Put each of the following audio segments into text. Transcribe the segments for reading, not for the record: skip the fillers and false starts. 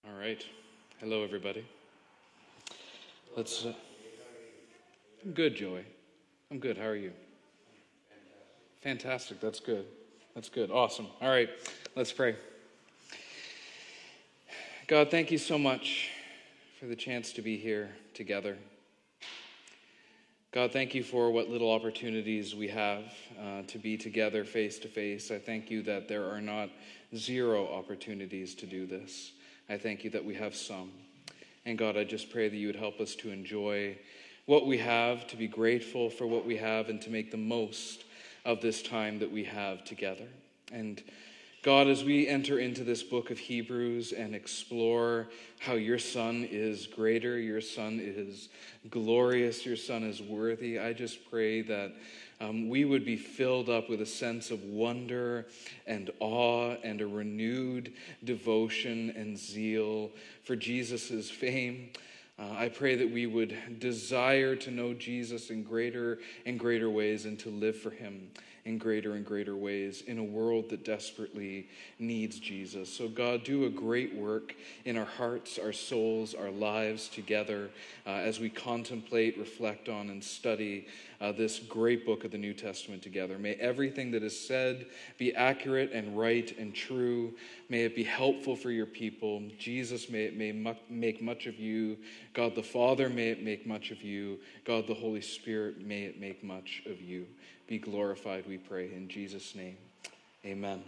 All right. Hello, everybody. Let's. I'm good, Joey. I'm good. How are you? Fantastic. That's good. That's good. Awesome. All right. Let's pray. God, thank you so much for the chance to be here together. God, thank you for what little opportunities we have to be together face to face. I thank you that there are not zero opportunities to do this. I thank you that we have some. And God, I just pray that you would help us to enjoy what we have, to be grateful for what we have, and to make the most of this time that we have together. And God, as we enter into this book of Hebrews and explore how your Son is greater, your Son is glorious, your Son is worthy, I just pray that we would be filled up with a sense of wonder and awe and a renewed devotion and zeal for Jesus' fame. I pray that we would desire to know Jesus in greater and greater ways and to live for him in greater and greater ways in a world that desperately needs Jesus. So God, do a great work in our hearts, our souls, our lives together as we contemplate, reflect on, and study this great book of the New Testament together. May everything that is said be accurate and right and true. May it be helpful for your people. Jesus, may it make much of you. God the Father, may it make much of you. God the Holy Spirit, may it make much of you. Be glorified, we pray, in Jesus' name. Amen.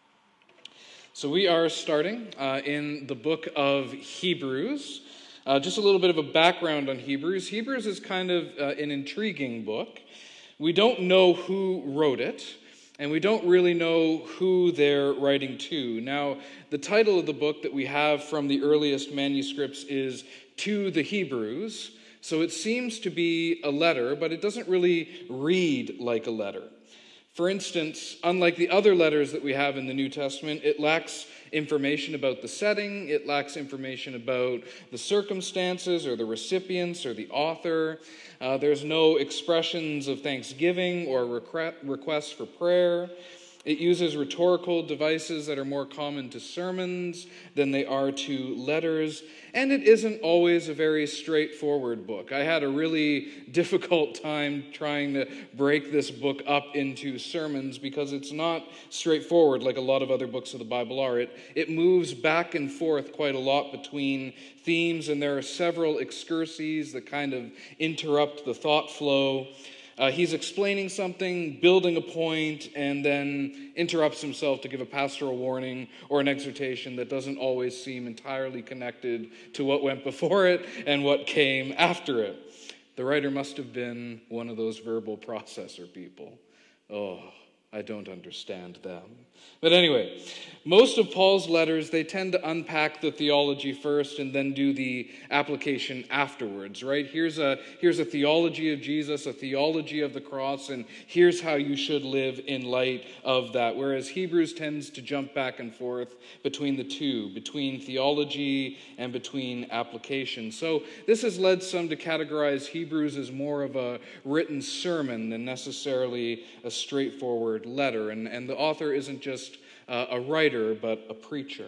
So we are starting in the book of Hebrews. Just a little bit of a background on Hebrews. Hebrews is kind of an intriguing book. We don't know who wrote it, and we don't really know who they're writing to. Now, the title of the book that we have from the earliest manuscripts is To the Hebrews. So it seems to be a letter, but it doesn't really read like a letter. For instance, unlike the other letters that we have in the New Testament, it lacks information about the setting, it lacks information about the circumstances or the recipients or the author. There's no expressions of thanksgiving or requests for prayer. It uses rhetorical devices that are more common to sermons than they are to letters, and it isn't always a very straightforward book. I had a really difficult time trying to break this book up into sermons because it's not straightforward like a lot of other books of the Bible are. It moves back and forth quite a lot between themes, and there are several excurses that kind of interrupt the thought flow. He's explaining something, building a point, and then interrupts himself to give a pastoral warning or an exhortation that doesn't always seem entirely connected to what went before it and what came after it. The writer must have been one of those verbal processor people. Oh, I don't understand them. But anyway, most of Paul's letters, they tend to unpack the theology first and then do the application afterwards, right? Here's a theology of Jesus, a theology of the cross, and here's how you should live in light of that. Whereas Hebrews tends to jump back and forth between the two, between theology and between application. So this has led some to categorize Hebrews as more of a written sermon than necessarily a straightforward letter. And the author isn't just a writer, but a preacher.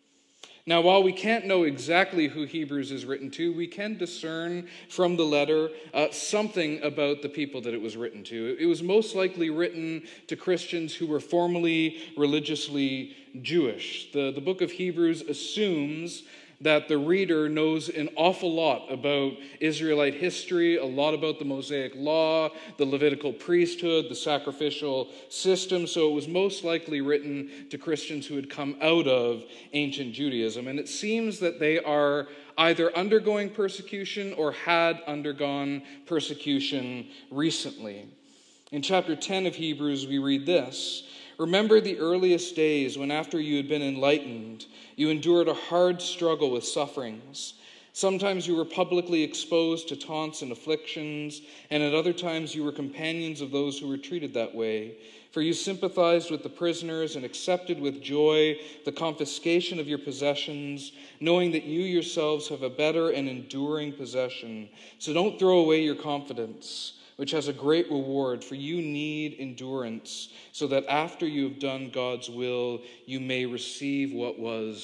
Now, while we can't know exactly who Hebrews is written to, we can discern from the letter something about the people that it was written to. It was most likely written to Christians who were formally religiously Jewish. The book of Hebrews assumes that the reader knows an awful lot about Israelite history, a lot about the Mosaic law, the Levitical priesthood, the sacrificial system. So it was most likely written to Christians who had come out of ancient Judaism. And it seems that they are either undergoing persecution or had undergone persecution recently. In chapter 10 of Hebrews, we read this: "Remember the earliest days when after you had been enlightened, you endured a hard struggle with sufferings. Sometimes you were publicly exposed to taunts and afflictions, and at other times you were companions of those who were treated that way. For you sympathized with the prisoners and accepted with joy the confiscation of your possessions, knowing that you yourselves have a better and enduring possession. So don't throw away your confidence, which has a great reward, for you need endurance, so that after you have done God's will, you may receive what was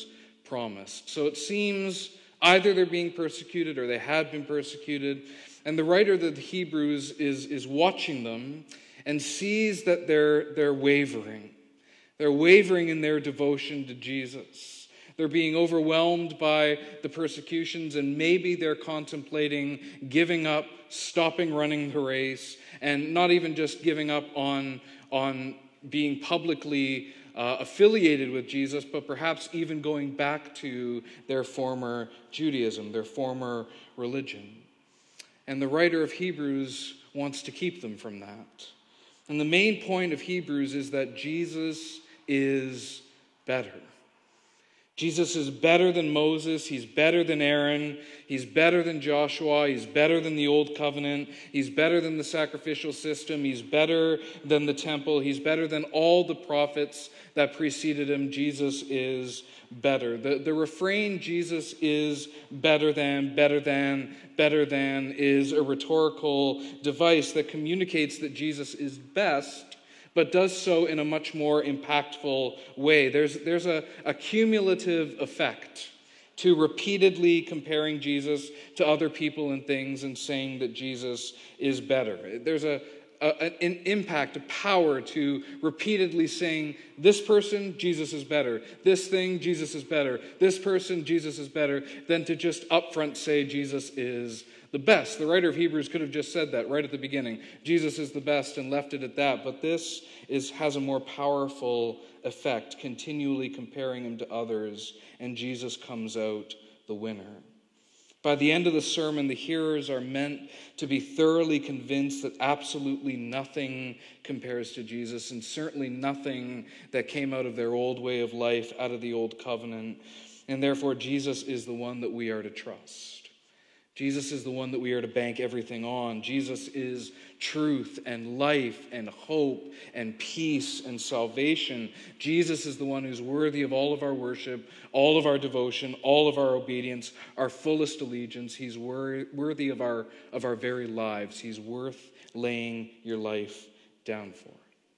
promised. So it seems either they're being persecuted or they have been persecuted. And the writer of the Hebrews is watching them and sees that they're wavering. They're wavering in their devotion to Jesus. They're being overwhelmed by the persecutions, and maybe they're contemplating giving up, stopping running the race, and not even just giving up on being publicly affiliated with Jesus, but perhaps even going back to their former Judaism, their former religion. And the writer of Hebrews wants to keep them from that. And the main point of Hebrews is that Jesus is better. Jesus is better than Moses. He's better than Aaron. He's better than Joshua. He's better than the Old Covenant. He's better than the sacrificial system. He's better than the temple. He's better than all the prophets that preceded him. Jesus is better. The refrain, Jesus is better than is a rhetorical device that communicates that Jesus is best, but does so in a much more impactful way. There's a cumulative effect to repeatedly comparing Jesus to other people and things and saying that Jesus is better. There's an impact, a power to repeatedly saying, this person, Jesus is better. This thing, Jesus is better. This person, Jesus is better, than to just upfront say Jesus is the best. The writer of Hebrews could have just said that right at the beginning. Jesus is the best and left it at that. But this has a more powerful effect, continually comparing him to others, and Jesus comes out the winner. By the end of the sermon, the hearers are meant to be thoroughly convinced that absolutely nothing compares to Jesus, and certainly nothing that came out of their old way of life, out of the old covenant. And therefore, Jesus is the one that we are to trust. Jesus is the one that we are to bank everything on. Jesus is truth and life and hope and peace and salvation. Jesus is the one who's worthy of all of our worship, all of our devotion, all of our obedience, our fullest allegiance. He's worthy of our very lives. He's worth laying your life down for.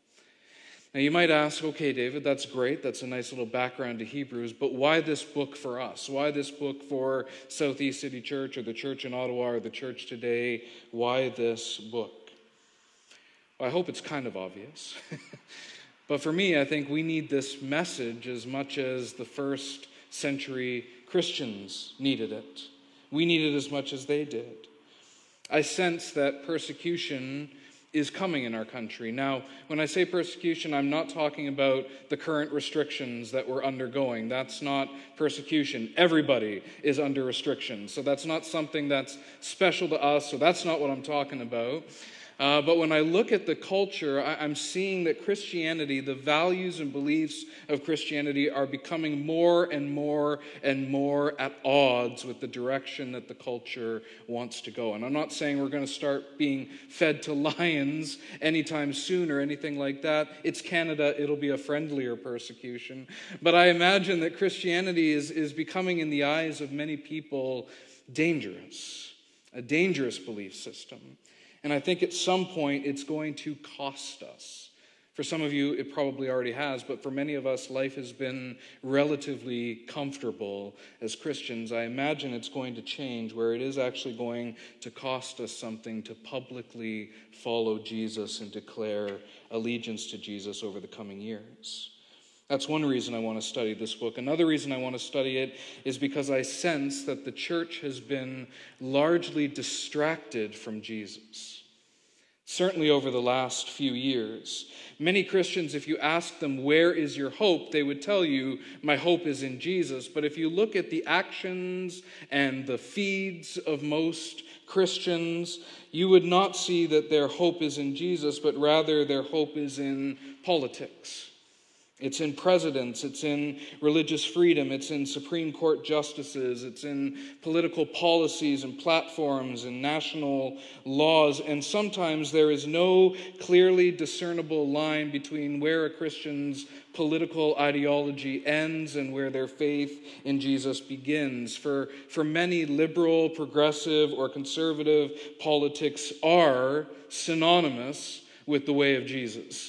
Now you might ask, okay, David, that's great. That's a nice little background to Hebrews, but why this book for us? Why this book for Southeast City Church or the church in Ottawa or the church today? Why this book? Well, I hope it's kind of obvious. But for me, I think we need this message as much as the first century Christians needed it. We need it as much as they did. I sense that persecution is coming in our country. Now, when I say persecution, I'm not talking about the current restrictions that we're undergoing. That's not persecution. Everybody is under restrictions. So that's not something that's special to us. So that's not what I'm talking about. But when I look at the culture, I'm seeing that Christianity, the values and beliefs of Christianity are becoming more and more and more at odds with the direction that the culture wants to go. And I'm not saying we're going to start being fed to lions anytime soon or anything like that. It's Canada. It'll be a friendlier persecution. But I imagine that Christianity is becoming, in the eyes of many people, dangerous, a dangerous belief system. And I think at some point it's going to cost us. For some of you, it probably already has, but for many of us, life has been relatively comfortable as Christians. I imagine it's going to change, where it is actually going to cost us something to publicly follow Jesus and declare allegiance to Jesus over the coming years. That's one reason I want to study this book. Another reason I want to study it is because I sense that the church has been largely distracted from Jesus. Certainly over the last few years. Many Christians, if you ask them, where is your hope? They would tell you, my hope is in Jesus. But if you look at the actions and the feeds of most Christians, you would not see that their hope is in Jesus, but rather their hope is in politics. It's in presidents, it's in religious freedom, it's in Supreme Court justices, it's in political policies and platforms and national laws, and sometimes there is no clearly discernible line between where a Christian's political ideology ends and where their faith in Jesus begins. For many, liberal, progressive, or conservative politics are synonymous with the way of Jesus.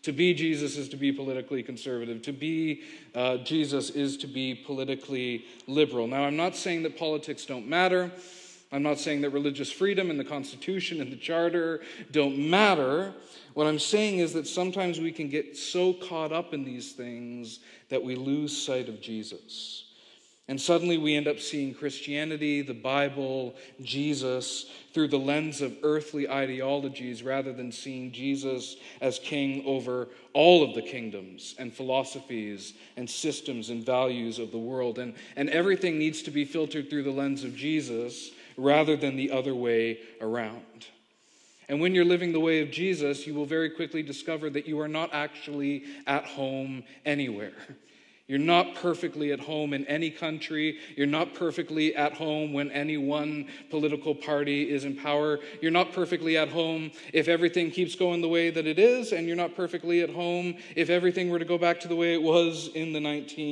To be Jesus is to be politically conservative. To be Jesus is to be politically liberal. Now, I'm not saying that politics don't matter. I'm not saying that religious freedom and the Constitution and the Charter don't matter. What I'm saying is that sometimes we can get so caught up in these things that we lose sight of Jesus. And suddenly we end up seeing Christianity, the Bible, Jesus, through the lens of earthly ideologies rather than seeing Jesus as king over all of the kingdoms and philosophies and systems and values of the world. And everything needs to be filtered through the lens of Jesus rather than the other way around. And when you're living the way of Jesus, you will very quickly discover that you are not actually at home anywhere. You're not perfectly at home in any country. You're not perfectly at home when any one political party is in power. You're not perfectly at home if everything keeps going the way that it is, and you're not perfectly at home if everything were to go back to the way it was in the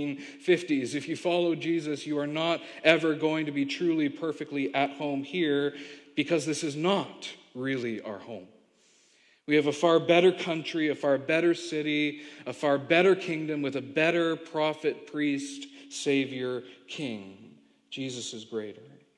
1950s. If you follow Jesus, you are not ever going to be truly perfectly at home here, because this is not really our home. We have a far better country, a far better city, a far better kingdom with a better prophet, priest, savior, king. Jesus is greater.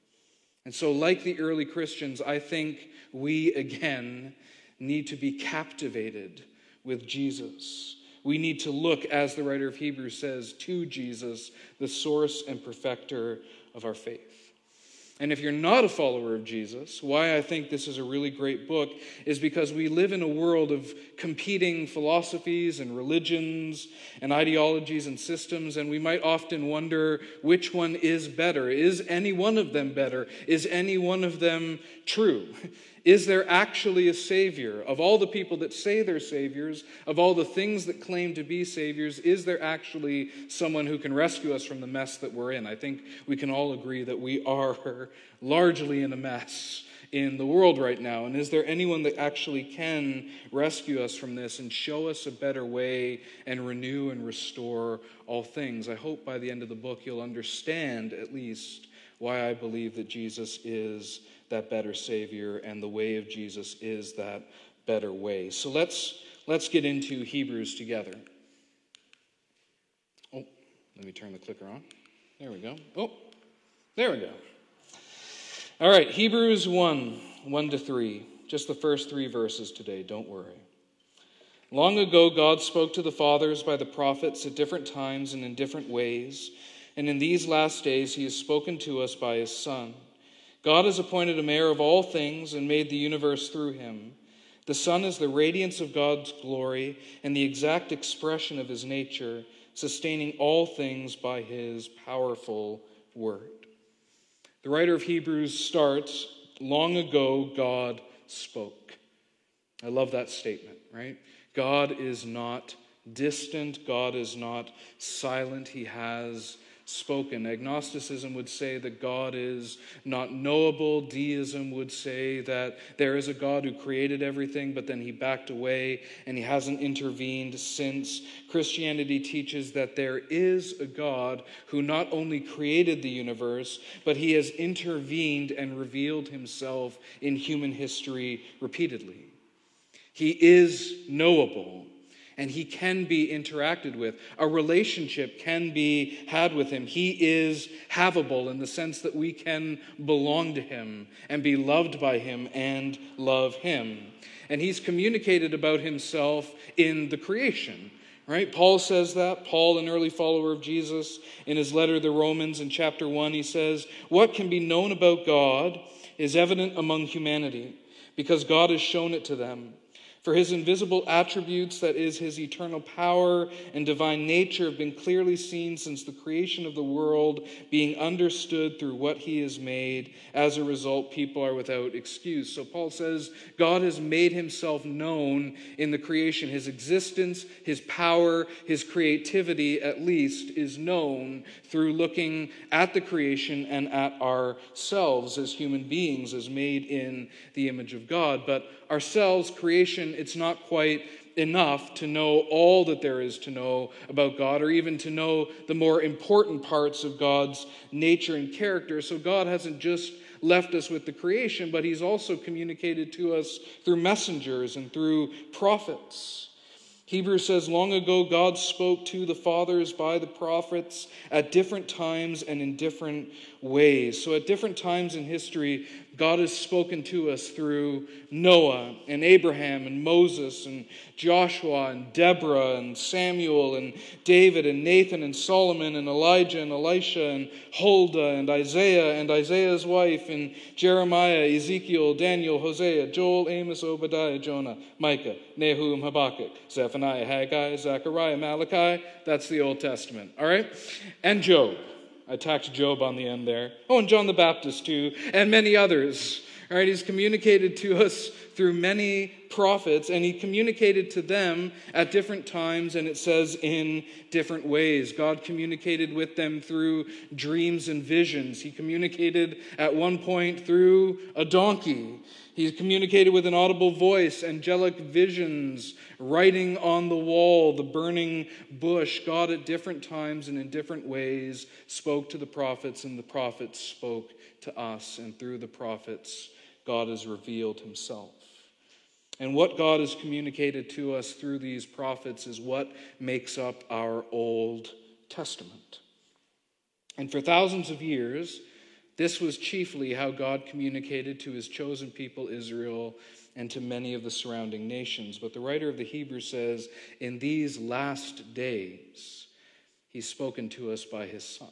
And so, like the early Christians, I think we again need to be captivated with Jesus. We need to look, as the writer of Hebrews says, to Jesus, the source and perfecter of our faith. And if you're not a follower of Jesus, why I think this is a really great book is because we live in a world of competing philosophies and religions and ideologies and systems, and we might often wonder which one is better. Is any one of them better? Is any one of them true? Is there actually a savior? Of all the people that say they're saviors, of all the things that claim to be saviors, is there actually someone who can rescue us from the mess that we're in? I think we can all agree that we are largely in a mess in the world right now. And is there anyone that actually can rescue us from this and show us a better way and renew and restore all things? I hope by the end of the book you'll understand at least why I believe that Jesus is that better Savior, and the way of Jesus is that better way. So let's get into Hebrews together. Oh, let me turn the clicker on. There we go. Oh, there we go. All right, Hebrews 1:1-3. Just the first 3 verses today, don't worry. Long ago, God spoke to the fathers by the prophets at different times and in different ways, and in these last days he has spoken to us by his Son. God has appointed him heir of all things and made the universe through him. The Son is the radiance of God's glory and the exact expression of his nature, sustaining all things by his powerful word. The writer of Hebrews starts, long ago God spoke. I love that statement, right? God is not distant. God is not silent. He has spoken. Agnosticism would say that God is not knowable. Deism would say that there is a God who created everything, but then he backed away and he hasn't intervened since. Christianity teaches that there is a God who not only created the universe, but he has intervened and revealed himself in human history repeatedly. He is knowable, and he can be interacted with. A relationship can be had with him. He is havable in the sense that we can belong to him and be loved by him and love him. And he's communicated about himself in the creation, right? Paul says that. Paul, an early follower of Jesus, in his letter to the Romans in chapter 1, he says, "What can be known about God is evident among humanity, because God has shown it to them. For his invisible attributes, that is, his eternal power and divine nature, have been clearly seen since the creation of the world, being understood through what he has made. As a result, people are without excuse." So Paul says God has made himself known in the creation. His existence, his power, his creativity, at least, is known through looking at the creation and at ourselves as human beings, as made in the image of God. But ourselves, creation, it's not quite enough to know all that there is to know about God, or even to know the more important parts of God's nature and character. So God hasn't just left us with the creation, but he's also communicated to us through messengers and through prophets. Hebrews says, long ago God spoke to the fathers by the prophets at different times and in different ways. So at different times in history, God has spoken to us through Noah and Abraham and Moses and Joshua and Deborah and Samuel and David and Nathan and Solomon and Elijah and Elisha and Huldah and Isaiah's wife and Jeremiah, Ezekiel, Daniel, Hosea, Joel, Amos, Obadiah, Jonah, Micah, Nahum, Habakkuk, Zephaniah, Haggai, Zechariah, Malachi. That's the Old Testament, all right? And Job. I tacked Job on the end there. Oh, and John the Baptist too, and many others. All right, he's communicated to us through many prophets, and he communicated to them at different times, and it says in different ways. God communicated with them through dreams and visions. He communicated at one point through a donkey. He communicated with an audible voice, angelic visions, writing on the wall, the burning bush. God at different times and in different ways spoke to the prophets, and the prophets spoke to us. And through the prophets, God has revealed himself. And what God has communicated to us through these prophets is what makes up our Old Testament. And for thousands of years, this was chiefly how God communicated to his chosen people, Israel, and to many of the surrounding nations. But the writer of the Hebrews says, in these last days, he's spoken to us by his Son.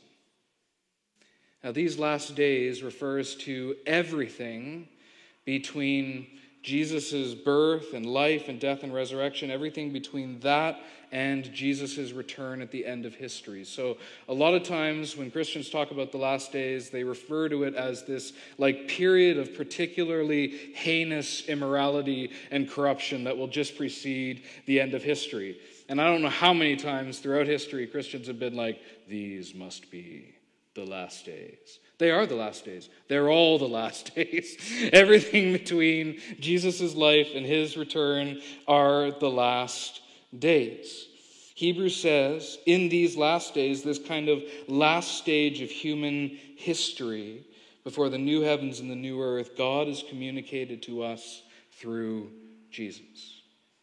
Now, these last days refers to everything between Jesus' birth and life and death and resurrection, everything between that and Jesus' return at the end of history. So a lot of times when Christians talk about the last days, they refer to it as this period of particularly heinous immorality and corruption that will just precede the end of history. And I don't know how many times throughout history Christians have been like, these must be the last days. They are the last days. They're all the last days. Everything between Jesus' life and his return are the last days. Hebrews says, in these last days, this kind of last stage of human history, before the new heavens and the new earth, God is communicated to us through Jesus.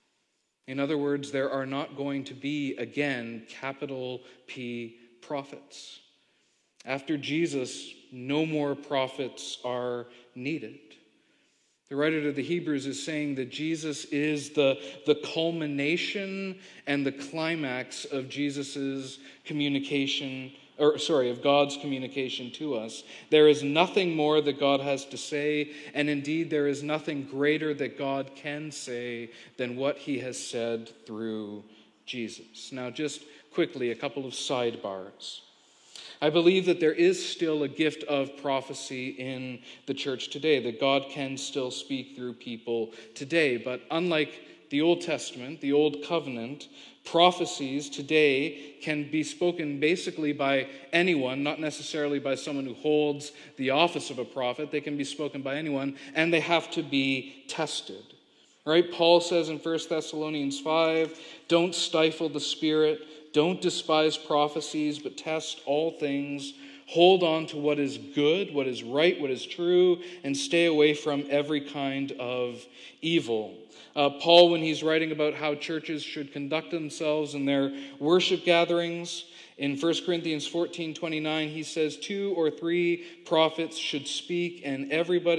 In other words, there are not going to be, again, capital P prophets. After Jesus, no more prophets are needed. The writer of the Hebrews is saying that Jesus is the culmination and the climax of Jesus' communication, of God's communication to us. There is nothing more that God has to say, and indeed there is nothing greater that God can say than what he has said through Jesus. Now, just quickly, a couple of sidebars. I believe that there is still a gift of prophecy in the church today, that God can still speak through people today. But unlike the Old Testament, the Old Covenant, prophecies today can be spoken basically by anyone, not necessarily by someone who holds the office of a prophet. They can be spoken by anyone, and they have to be tested. Right? Paul says in 1 Thessalonians 5, don't stifle the Spirit. Don't despise prophecies, but test all things. Hold on to what is good, what is right, what is true, and stay away from every kind of evil. Paul, when he's writing about how churches should conduct themselves in their worship gatherings, in 1 Corinthians 14:29, he says 2 or 3 prophets should speak and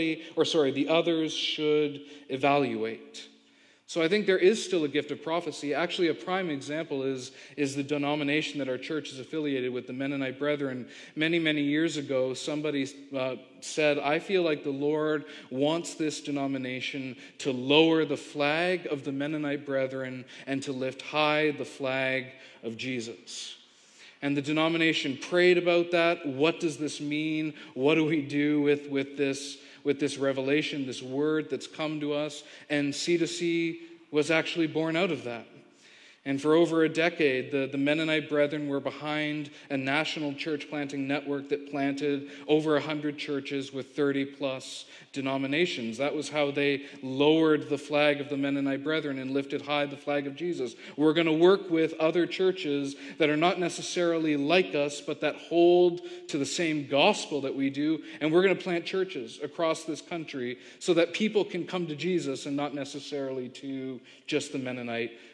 the others should evaluate. So I think there is still a gift of prophecy. Actually, a prime example is the denomination that our church is affiliated with, the Mennonite Brethren. Many, many years ago, somebody said, I feel like the Lord wants this denomination to lower the flag of the Mennonite Brethren and to lift high the flag of Jesus. And the denomination prayed about that. What does this mean? What do we do with this revelation, this word that's come to us? And C2C was actually born out of that. And for over a decade, the Mennonite Brethren were behind a national church planting network that planted over 100 churches with 30-plus denominations. That was how they lowered the flag of the Mennonite Brethren and lifted high the flag of Jesus. We're going to work with other churches that are not necessarily like us, but that hold to the same gospel that we do, and we're going to plant churches across this country so that people can come to Jesus and not necessarily to just the Mennonite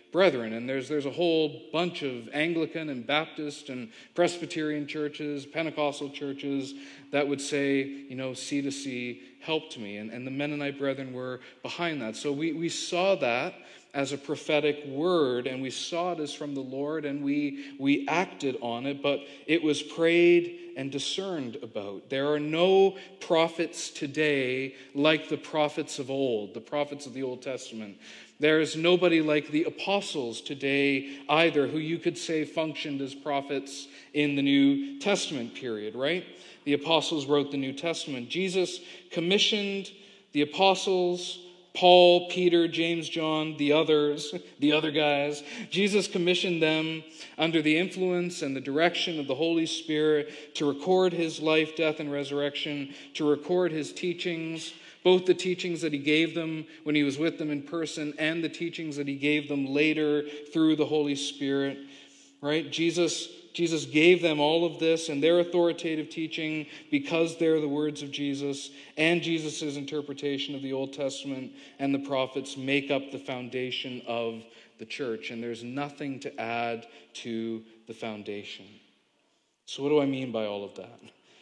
brethren. And there's a whole bunch of Anglican and Baptist and Presbyterian churches, Pentecostal churches that would say, C to C helped me. And the Mennonite brethren were behind that. So we saw that as a prophetic word, and we saw it as from the Lord, and we acted on it, but it was prayed and discerned about. There are no prophets today like the prophets of old, the prophets of the Old Testament. There is nobody like the apostles today either, who you could say functioned as prophets in the New Testament period, right? The apostles wrote the New Testament. Jesus commissioned the apostles, Paul, Peter, James, John, the others, the other guys. Jesus commissioned them under the influence and the direction of the Holy Spirit to record his life, death, and resurrection, to record his teachings, both the teachings that he gave them when he was with them in person and the teachings that he gave them later through the Holy Spirit, right? Jesus gave them all of this and their authoritative teaching because they're the words of Jesus, and Jesus' interpretation of the Old Testament and the prophets make up the foundation of the church, and there's nothing to add to the foundation. So what do I mean by all of that?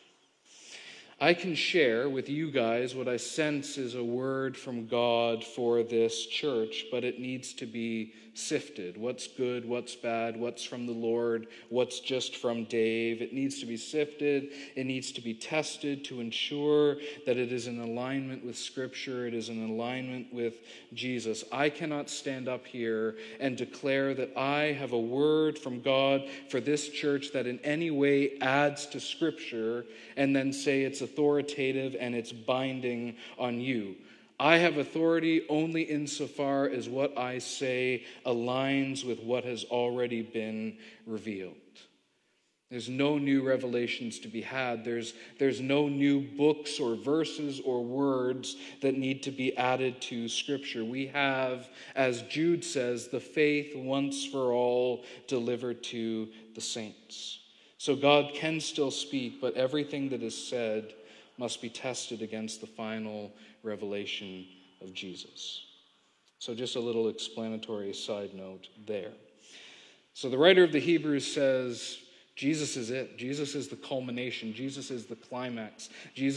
I can share with you guys what I sense is a word from God for this church, but it needs to be sifted. What's good, what's bad, what's from the Lord, what's just from Dave. It needs to be sifted. It needs to be tested to ensure that it is in alignment with Scripture. It is in alignment with Jesus. I cannot stand up here and declare that I have a word from God for this church that in any way adds to Scripture and then say it's authoritative and it's binding on you. I have authority only insofar as what I say aligns with what has already been revealed. There's no new revelations to be had. There's no new books or verses or words that need to be added to Scripture. We have, as Jude says, the faith once for all delivered to the saints. So God can still speak, but everything that is said must be tested against the final revelation of Jesus. So just a little explanatory side note there. So the writer of the Hebrews says, Jesus is it. Jesus is the culmination. Jesus is the climax.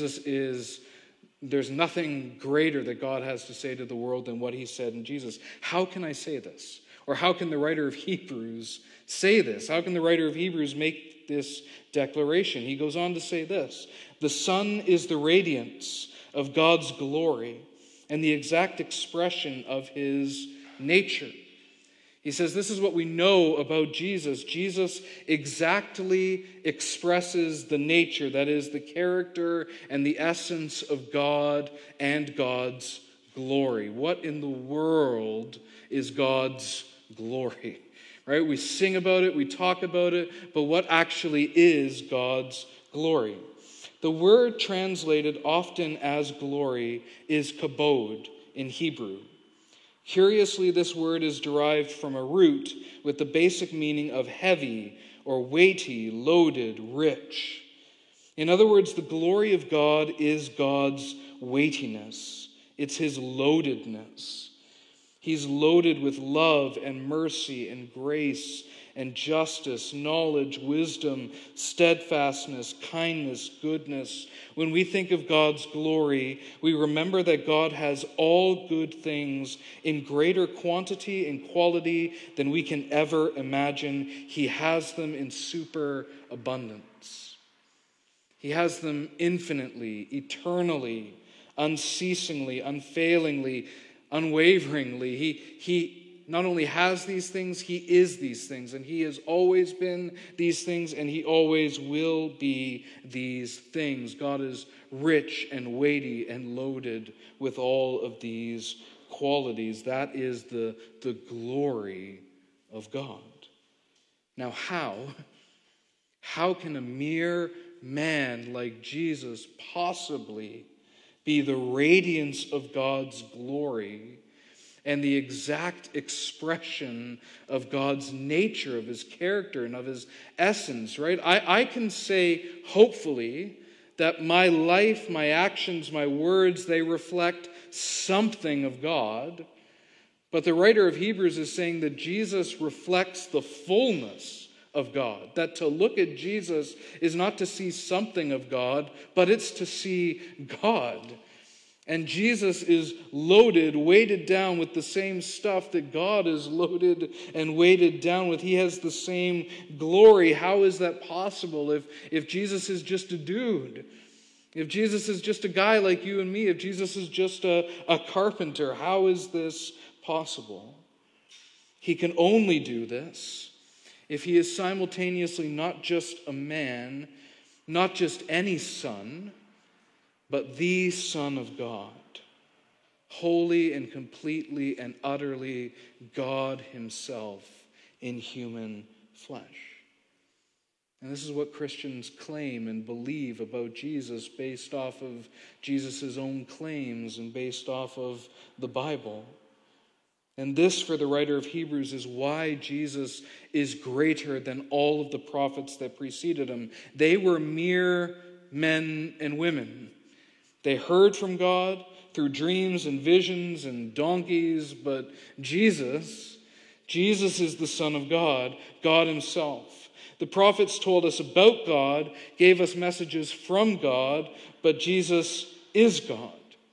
There's nothing greater that God has to say to the world than what he said in Jesus. How can I say this? Or how can the writer of Hebrews say this? How can the writer of Hebrews make this declaration? He goes on to say this: the Son is the radiance of God's glory and the exact expression of his nature. He says this is what we know about Jesus. Jesus exactly expresses the nature, that is, the character and the essence of God and God's glory. What in the world is God's glory? Right? We sing about it, we talk about it, but what actually is God's glory? The word translated often as glory is kabod in Hebrew. Curiously, this word is derived from a root with the basic meaning of heavy or weighty, loaded, rich. In other words, the glory of God is God's weightiness. It's his loadedness. He's loaded with love and mercy and grace and justice, knowledge, wisdom, steadfastness, kindness, goodness. When we think of God's glory, we remember that God has all good things in greater quantity and quality than we can ever imagine. He has them in superabundance. He has them infinitely, eternally, unceasingly, unfailingly, unwaveringly. He not only has these things, he is these things, and he has always been these things, and he always will be these things. God is rich and weighty and loaded with all of these qualities. That is the glory of God. Now, how can a mere man like Jesus possibly be the radiance of God's glory and the exact expression of God's nature, of his character, and of his essence, right? I can say, hopefully, that my life, my actions, my words, they reflect something of God, But the writer of Hebrews is saying that Jesus reflects the fullness of God. That to look at Jesus is not to see something of God, but it's to see God. And Jesus is loaded, weighted down with the same stuff that God is loaded and weighted down with. He has the same glory. How is that possible if Jesus is just a dude? If Jesus is just a guy like you and me? If Jesus is just a carpenter? How is this possible? He can only do this if he is simultaneously not just a man, not just any son, but the Son of God, wholly and completely and utterly God himself in human flesh. And this is what Christians claim and believe about Jesus based off of Jesus' own claims and based off of the Bible. And this, for the writer of Hebrews, is why Jesus is greater than all of the prophets that preceded him. They were mere men and women. They heard from God through dreams and visions and donkeys, but Jesus is the Son of God, God himself. The prophets told us about God, gave us messages from God, but Jesus is God.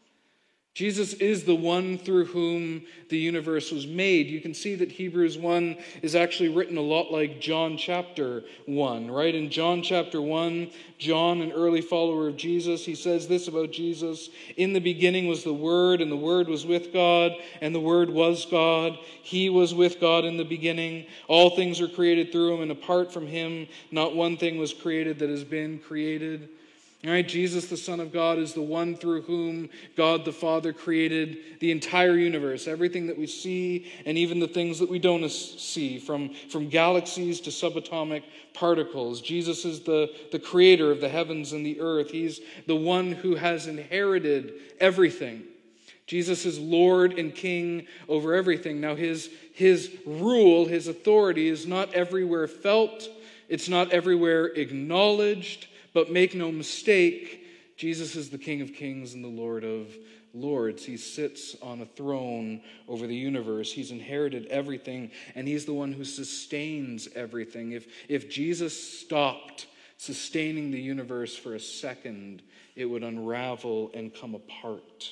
Jesus is the one through whom the universe was made. You can see that Hebrews 1 is actually written a lot like John chapter 1, right? In John chapter 1, John, an early follower of Jesus, he says this about Jesus: "In the beginning was the Word, and the Word was with God, and the Word was God. He was with God in the beginning. All things were created through him, and apart from him, not one thing was created that has been created." All right, Jesus, the Son of God, is the one through whom God the Father created the entire universe, everything that we see and even the things that we don't see, from galaxies to subatomic particles. Jesus is the creator of the heavens and the earth. He's the one who has inherited everything. Jesus is Lord and King over everything. Now, his rule, his authority is not everywhere felt. It's not everywhere acknowledged. But make no mistake, Jesus is the King of Kings and the Lord of Lords. He sits on a throne over the universe. He's inherited everything, and he's the one who sustains everything. If Jesus stopped sustaining the universe for a second, it would unravel and come apart.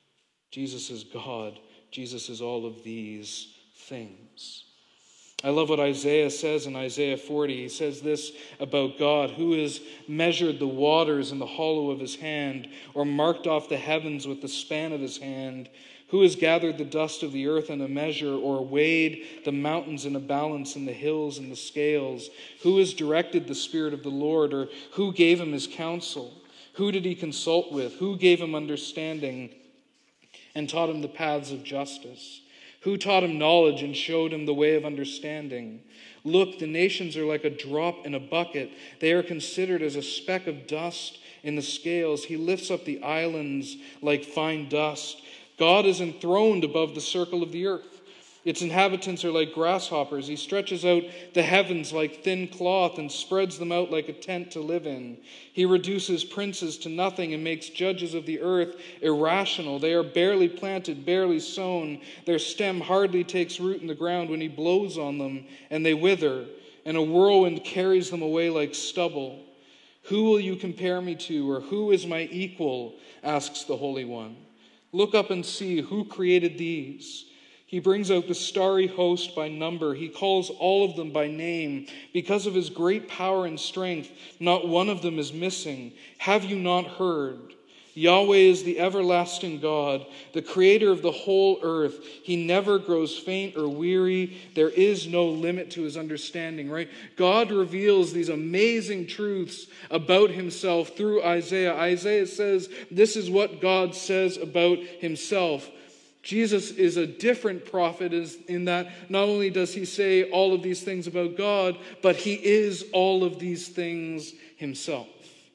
Jesus is God. Jesus is all of these things. I love what Isaiah says in Isaiah 40. He says this about God: "Who has measured the waters in the hollow of his hand, or marked off the heavens with the span of his hand? Who has gathered the dust of the earth in a measure, or weighed the mountains in a balance and the hills in the scales? Who has directed the Spirit of the Lord, or who gave him his counsel? Who did he consult with? Who gave him understanding and taught him the paths of justice? Who taught him knowledge and showed him the way of understanding? Look, the nations are like a drop in a bucket. They are considered as a speck of dust in the scales. He lifts up the islands like fine dust. God is enthroned above the circle of the earth. Its inhabitants are like grasshoppers. He stretches out the heavens like thin cloth and spreads them out like a tent to live in. He reduces princes to nothing and makes judges of the earth irrational. They are barely planted, barely sown. Their stem hardly takes root in the ground when he blows on them, and they wither, and a whirlwind carries them away like stubble. Who will you compare me to, or who is my equal? Asks the Holy One. Look up and see who created these. He brings out the starry host by number. He calls all of them by name. Because of his great power and strength, not one of them is missing. Have you not heard? Yahweh is the everlasting God, the creator of the whole earth. He never grows faint or weary. There is no limit to his understanding, right? God reveals these amazing truths about himself through Isaiah. Isaiah says, this is what God says about himself. Jesus is a different prophet in that not only does he say all of these things about God, but he is all of these things himself.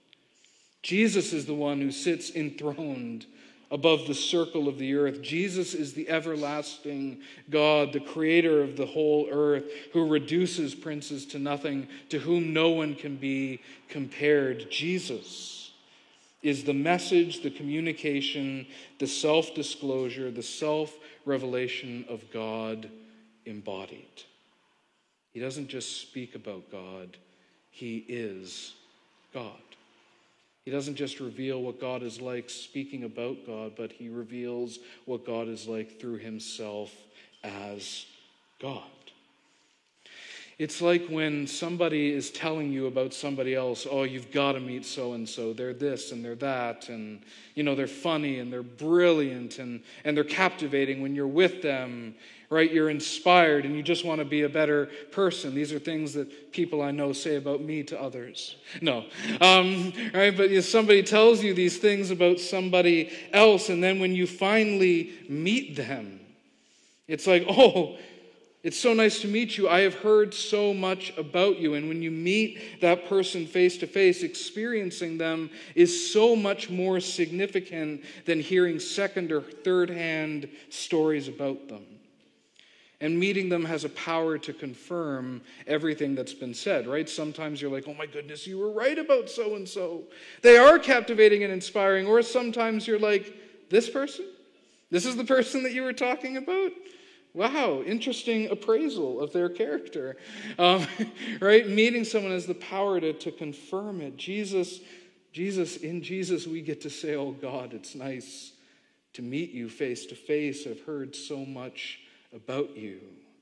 Jesus is the one who sits enthroned above the circle of the earth. Jesus is the everlasting God, the creator of the whole earth, who reduces princes to nothing, to whom no one can be compared. Jesus is the message, the communication, the self-disclosure, the self-revelation of God embodied. He doesn't just speak about God, he is God. He doesn't just reveal what God is like speaking about God, but he reveals what God is like through himself as God. It's like when somebody is telling you about somebody else, oh, you've got to meet so-and-so. They're this and they're that, and they're funny and they're brilliant and they're captivating when you're with them, right? You're inspired and you just want to be a better person. These are things that people I know say about me to others. No. Right? But if somebody tells you these things about somebody else, and then when you finally meet them, it's like, oh, it's so nice to meet you. I have heard so much about you. And when you meet that person face to face, experiencing them is so much more significant than hearing second or third hand stories about them. And meeting them has a power to confirm everything that's been said, right? Sometimes you're like, oh my goodness, you were right about so-and-so. They are captivating and inspiring. Or sometimes you're like, this person? This is the person that you were talking about? Wow, interesting appraisal of their character. Right? Meeting someone has the power to confirm it. In Jesus, we get to say, oh God, it's nice to meet you face to face. I've heard so much about you.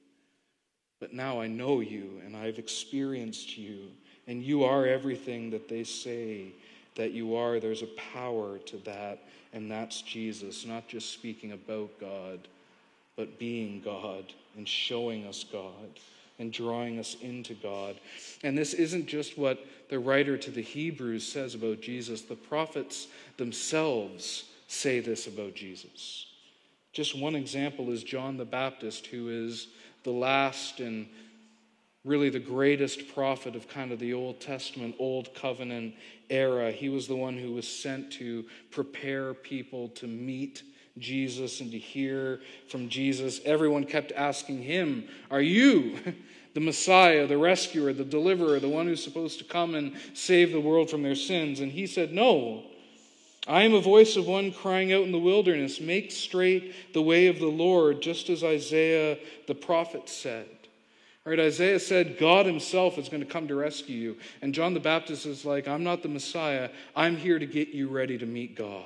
But now I know you and I've experienced you. And you are everything that they say that you are. There's a power to that. And that's Jesus, not just speaking about God, but being God and showing us God and drawing us into God. And this isn't just what the writer to the Hebrews says about Jesus. The prophets themselves say this about Jesus. Just one example is John the Baptist, who is the last and really the greatest prophet of kind of the Old Testament, Old Covenant era. He was the one who was sent to prepare people to meet Jesus and to hear from Jesus. Everyone kept asking him, are you the Messiah, the rescuer, the deliverer, the one who's supposed to come and save the world from their sins? And he said, no, I am a voice of one crying out in the wilderness, make straight the way of the Lord, just as Isaiah the prophet said. Right, Isaiah said God himself is going to come to rescue you. And John the Baptist is like, I'm not the Messiah. I'm here to get you ready to meet God.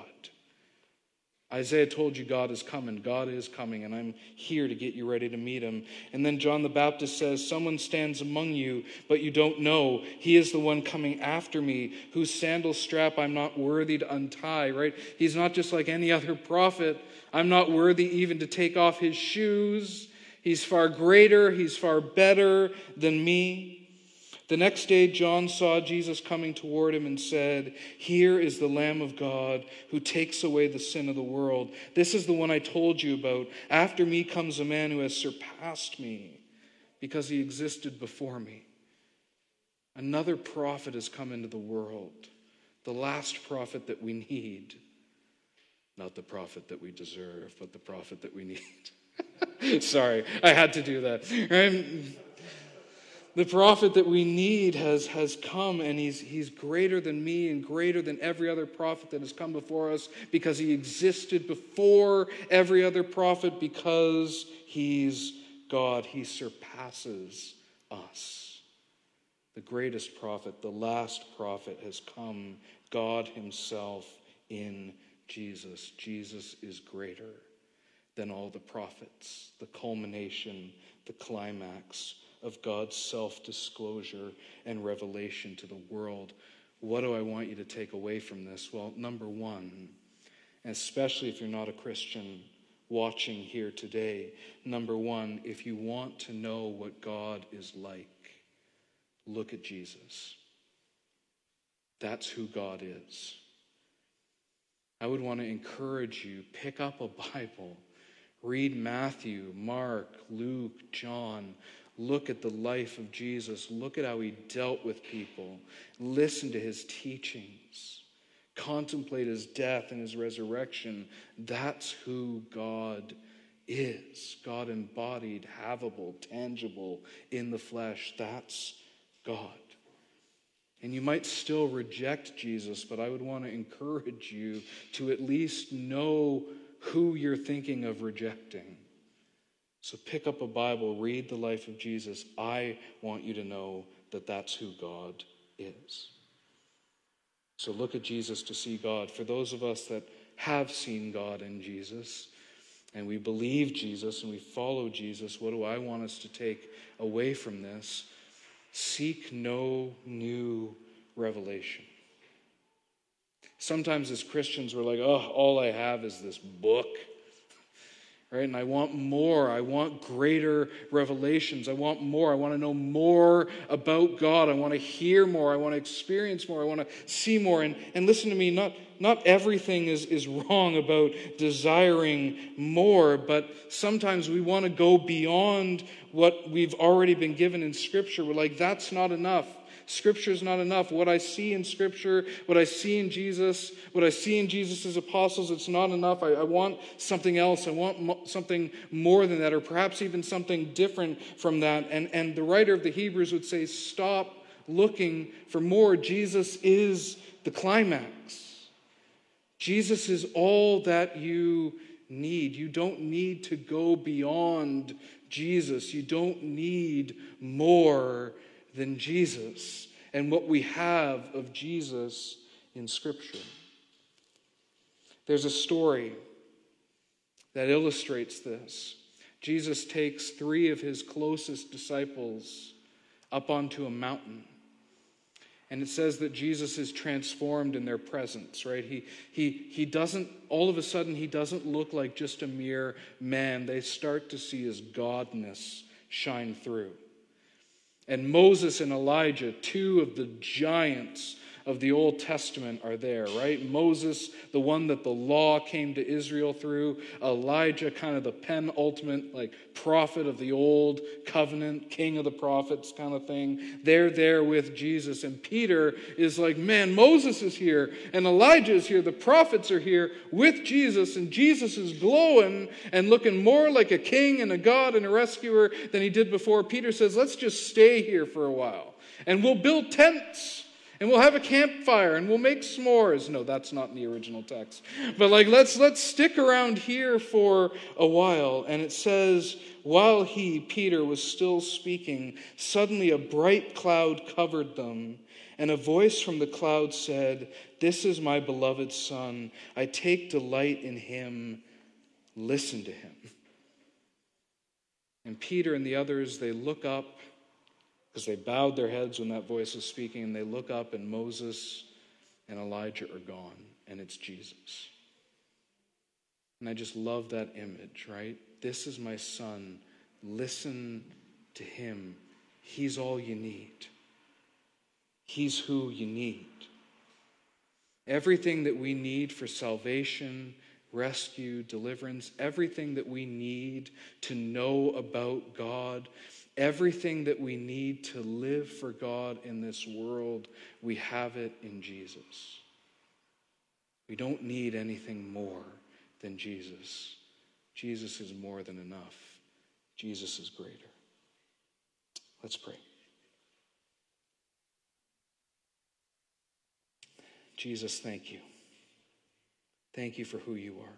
Isaiah told you God is coming. God is coming, and I'm here to get you ready to meet him. And then John the Baptist says, someone stands among you, but you don't know. He is the one coming after me, whose sandal strap I'm not worthy to untie, right? He's not just like any other prophet. I'm not worthy even to take off his shoes. He's far greater. He's far better than me. The next day, John saw Jesus coming toward him and said, here is the Lamb of God who takes away the sin of the world. This is the one I told you about. After me comes a man who has surpassed me because he existed before me. Another prophet has come into the world, the last prophet that we need. Not the prophet that we deserve, but the prophet that we need. Sorry, I had to do that. Right? The prophet that we need has come, and he's greater than me and greater than every other prophet that has come before us, because he existed before every other prophet, because he's God. He surpasses us. The greatest prophet, the last prophet has come, God himself in Jesus. Jesus is greater than all the prophets, the culmination, the climax of God's self-disclosure and revelation to the world. What do I want you to take away from this? Well, number one, especially if you're not a Christian watching here today, number one, if you want to know what God is like, look at Jesus. That's who God is. I would want to encourage you, pick up a Bible, read Matthew, Mark, Luke, John. Look at the life of Jesus. Look at how he dealt with people. Listen to his teachings. Contemplate his death and his resurrection. That's who God is. God embodied, havable, tangible, in the flesh. That's God. And you might still reject Jesus, but I would want to encourage you to at least know who you're thinking of rejecting. So pick up a Bible, read the life of Jesus. I want you to know that that's who God is. So look at Jesus to see God. For those of us that have seen God in Jesus, and we believe Jesus and we follow Jesus, what do I want us to take away from this? Seek no new revelation. Sometimes as Christians, we're like, oh, all I have is this book. Right? And I want more. I want greater revelations. I want more. I want to know more about God. I want to hear more. I want to experience more. I want to see more. And listen to me, not everything is wrong about desiring more, but sometimes we want to go beyond what we've already been given in Scripture. We're like, that's not enough. Scripture is not enough. What I see in Scripture, what I see in Jesus, what I see in Jesus' apostles, it's not enough. I want something else. I want something more than that, or perhaps even something different from that. And the writer of the Hebrews would say, stop looking for more. Jesus is the climax. Jesus is all that you need. You don't need to go beyond Jesus. You don't need more than Jesus and what we have of Jesus in Scripture. There's a story that illustrates this. Jesus takes 3 of his closest disciples up onto a mountain. And it says that Jesus is transformed in their presence, right? He doesn't, all of a sudden, he doesn't look like just a mere man. They start to see his godness shine through. And Moses and Elijah, 2 of the giants of the Old Testament, are there, right? Moses, the one that the law came to Israel through. Elijah, kind of the penultimate prophet of the Old Covenant, king of the prophets kind of thing. They're there with Jesus. And Peter is like, man, Moses is here and Elijah is here. The prophets are here with Jesus, and Jesus is glowing and looking more like a king and a God and a rescuer than he did before. Peter says, let's just stay here for a while and we'll build tents. And we'll have a campfire and we'll make s'mores. No, that's not in the original text. But let's stick around here for a while. And it says, while he, Peter, was still speaking, suddenly a bright cloud covered them. And a voice from the cloud said, "This is my beloved Son. I take delight in him. Listen to him." And Peter and the others, they look up, because they bowed their heads when that voice was speaking, and they look up and Moses and Elijah are gone, and it's Jesus. And I just love that image, right? This is my Son. Listen to him. He's all you need. He's who you need. Everything that we need for salvation, rescue, deliverance, everything that we need to know about God, everything that we need to live for God in this world, we have it in Jesus. We don't need anything more than Jesus. Jesus is more than enough. Jesus is greater. Let's pray. Jesus, thank you. Thank you for who you are.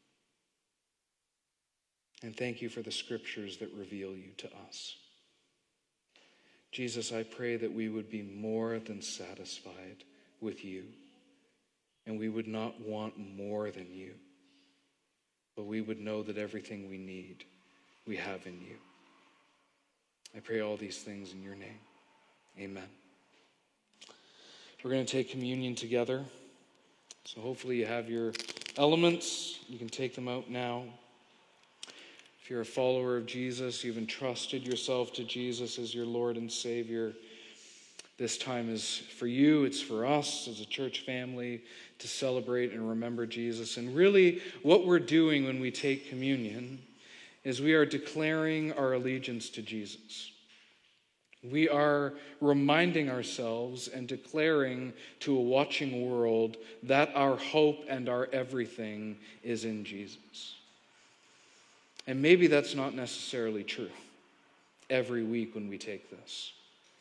And thank you for the Scriptures that reveal you to us. Jesus, I pray that we would be more than satisfied with you, and we would not want more than you, but we would know that everything we need, we have in you. I pray all these things in your name. Amen. We're going to take communion together, so hopefully you have your elements. You can take them out now. If you're a follower of Jesus, you've entrusted yourself to Jesus as your Lord and Savior, this time is for you, it's for us as a church family to celebrate and remember Jesus. And really, what we're doing when we take communion is we are declaring our allegiance to Jesus. We are reminding ourselves and declaring to a watching world that our hope and our everything is in Jesus. And maybe that's not necessarily true every week when we take this.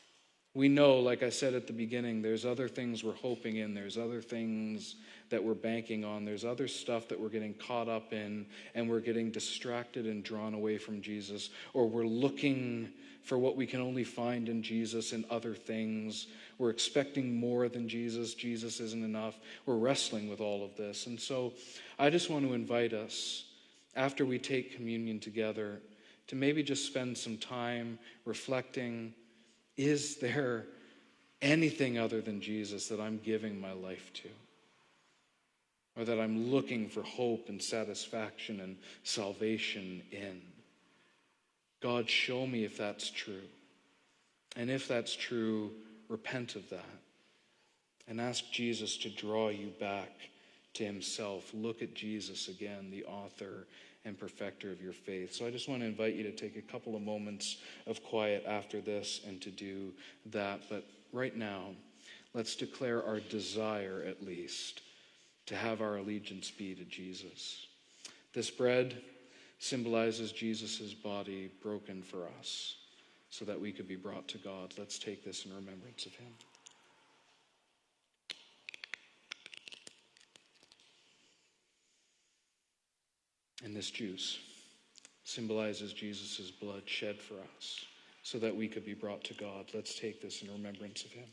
We know, like I said at the beginning, there's other things we're hoping in. There's other things that we're banking on. There's other stuff that we're getting caught up in, and we're getting distracted and drawn away from Jesus. Or we're looking for what we can only find in Jesus in other things. We're expecting more than Jesus. Jesus isn't enough. We're wrestling with all of this. And so I just want to invite us, after we take communion together, to maybe just spend some time reflecting. Is there anything other than Jesus that I'm giving my life to? Or that I'm looking for hope and satisfaction and salvation in? God, show me if that's true. And if that's true, repent of that. And ask Jesus to draw you back to himself. Look at Jesus again, the author and perfecter of your faith. So I just want to invite you to take a couple of moments of quiet after this and to do that. But right now, let's declare our desire, at least, to have our allegiance be to Jesus. This bread symbolizes Jesus' body broken for us so that we could be brought to God. Let's take this in remembrance of him. And this juice symbolizes Jesus' blood shed for us so that we could be brought to God. Let's take this in remembrance of him.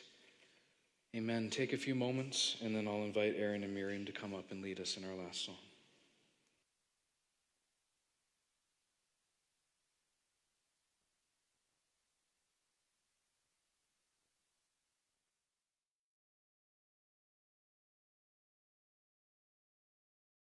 Amen. Take a few moments, and then I'll invite Aaron and Miriam to come up and lead us in our last song.